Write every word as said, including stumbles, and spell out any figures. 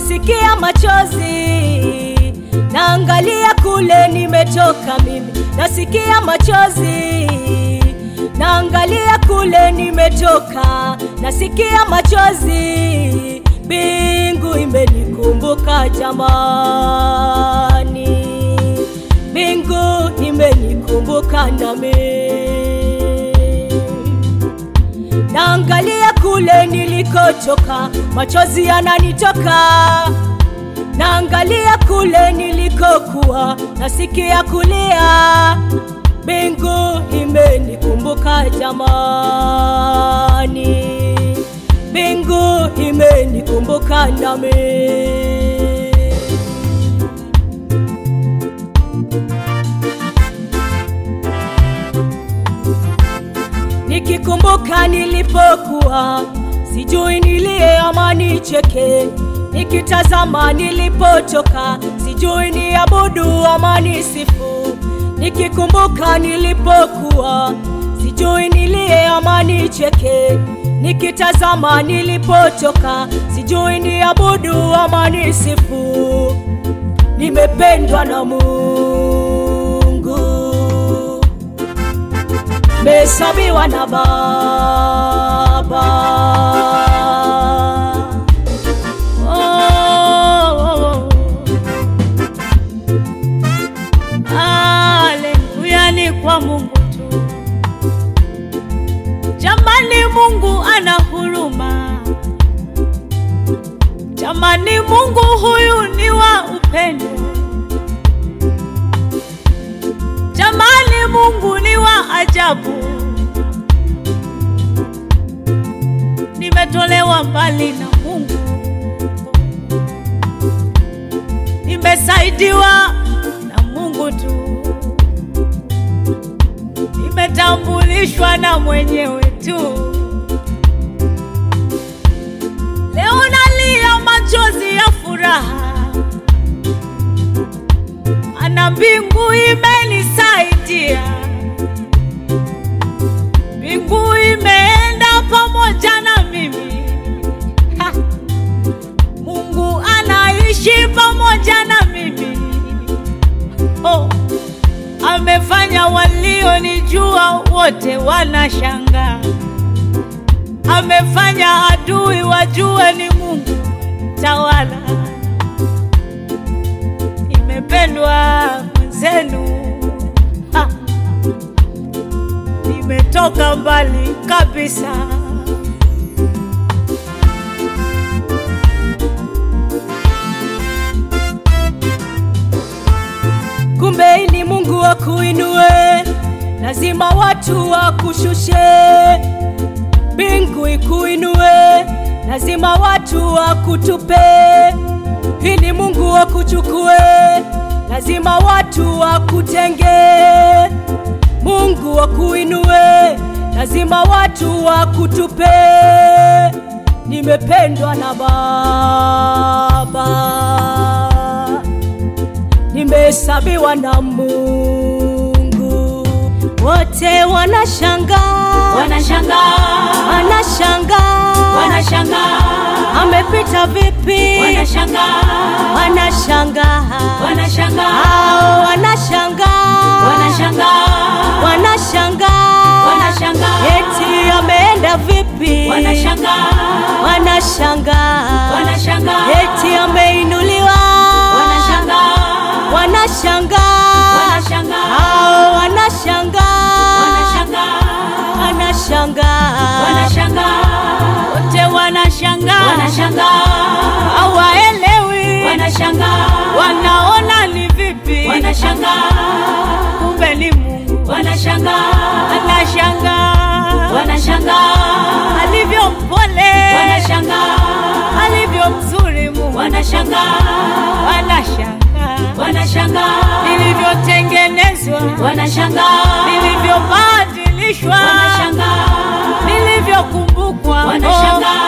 nasikia machozi, naangalia kule nimetoka mimi. Nasikia machozi, naangalia kule nimetoka. Nasikia machozi, mbingu imenikumbuka jamani. Mbingu imenikumbuka nami. Naangalia kule nilikotoka, machozi yananitoka. Naangalia kule nilikokuwa, nasikia kulia. Mbingu imenikumbuka jamani. Mbingu imenikumbuka nami. Nikikumbuka nilipokuwa, sijui nilie ama nicheke. Nikitazama nilipotoka, sijui niabudu ama nisifu. Nikikumbuka nilipokuwa, sijui nilie ama nicheke. Nikitazama nilipotoka, sijui niabudu ama nisifu. Nimependwa na Mungu, mesabiwa na Baba. Oh, oh, oh. Haleluya, ni kwa Mungu tu. Jamani, Mungu ana huruma. Jamani, Mungu huyu ni wa upendo. Jamani, Mungu ni wa ajabu. Nimetolewa mbali na Mungu, nimesaidiwa na Mungu tu. Nimetambulishwa na mwenyewe tu. Leo nalia machozi ya furaha, ana mbingu imenisaidia. Mbingu imeenda pamoja na mimi. Ha! Mungu anaishi pamoja na mimi. Oh, amefanya walionijua wote wanashangaa. Amefanya adui wajue ni Mungu tawala. Nimependwa mwenzenu. Ha! Nimetoka mbali kabisa. Kumbe ni Mungu akuinue, lazima watu wakushushe. Mbingu ikuinue, lazima watu wakutupe. Ili Mungu akuchukue, lazima watu wakutenge. Mungu akuinue, lazima watu wakutupe. Nimependwa na Baba, nimehesabiwa na Mungu. Wote wanashangaa, wanashangaa, wanashangaa, wanashangaa. Amepita vipi? Wanashangaa, wanashangaa, wanashangaa, wanashangaa, wanashangaa, wanashangaa, wanashangaa. Eti ameenda vipi? Wanashangaa, wanashangaa, wanashangaa. Eti ameinuliwa? Wanashangaa, wanashangaa, wanashangaa, wanashangaa, wanashangaa, wanashangaa, wanashangaa. Wote wanashangaa, wanashangaa, hawaelewi, wanashangaa, wanaona ni vipi? wanashangaa, kumbe ni Mungu. wanashangaa, Anashangaa, wanashangaa, alivyo mpole, wanashangaa, alivyo mzuri Mungu. wanashangaa, Wanashangaa, wanashangaa, nilivyotengenezwa, wanashangaa, nilivyobadilishwa, wanashangaa, nilivyokumbukwa. wanashangaa.